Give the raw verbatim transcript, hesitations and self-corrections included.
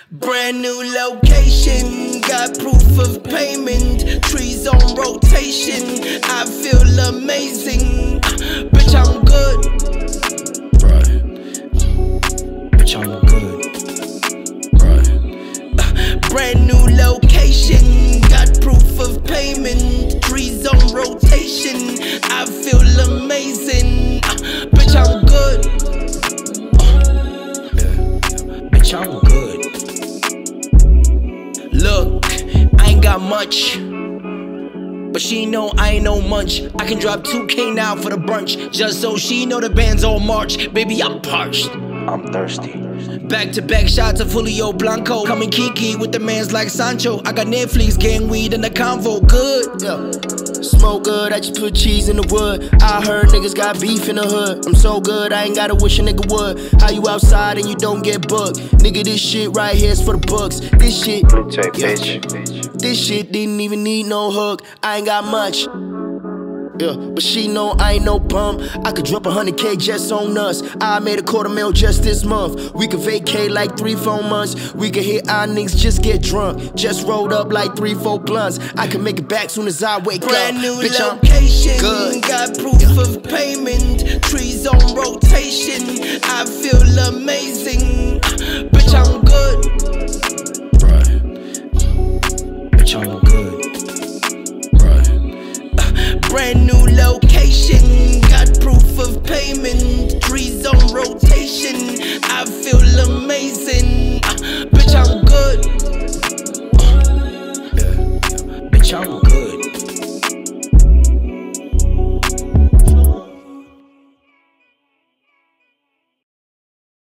Brand new location, got proof of payment. Trees on rotation, I feel amazing. Bitch, I'm good. Right. Bitch, I'm good. Right. Brand new location, got proof of payment. Trees on rotation, I feel amazing. Bitch, I'm good. Bitch, I'm good. Look, I ain't got much, but she know I ain't no munch. I can drop two K now for the brunch, just so she know the band's on march. Baby, I'm parched, I'm thirsty. back to back shots of Julio Blanco. Coming Kiki with the mans like Sancho. I got Netflix, gang weed in the convo. Good, yeah. Smoke good, I just put cheese in the wood. I heard niggas got beef in the hood. I'm so good, I ain't gotta wish a nigga would. How you outside and you don't get booked? Nigga, this shit right here is for the books. This shit, yeah. This shit didn't even need no hook. I ain't got much, yeah, but she know I ain't no bum. I could drop a hundred K just on us. I made a quarter mil just this month. We could vacate like three, four months. We could hit our niggas, just get drunk. Just rolled up like three, four blunts. I can make it back soon as I wake Brand up. Brand new Bitch, location, good. Got proof yeah. of payment. Trees on rotation, I feel amazing. Bitch, I'm good. Right. Bitch, I'm good. Brand new location, got proof of payment. Trees on rotation, I feel amazing. Bitch, I'm good.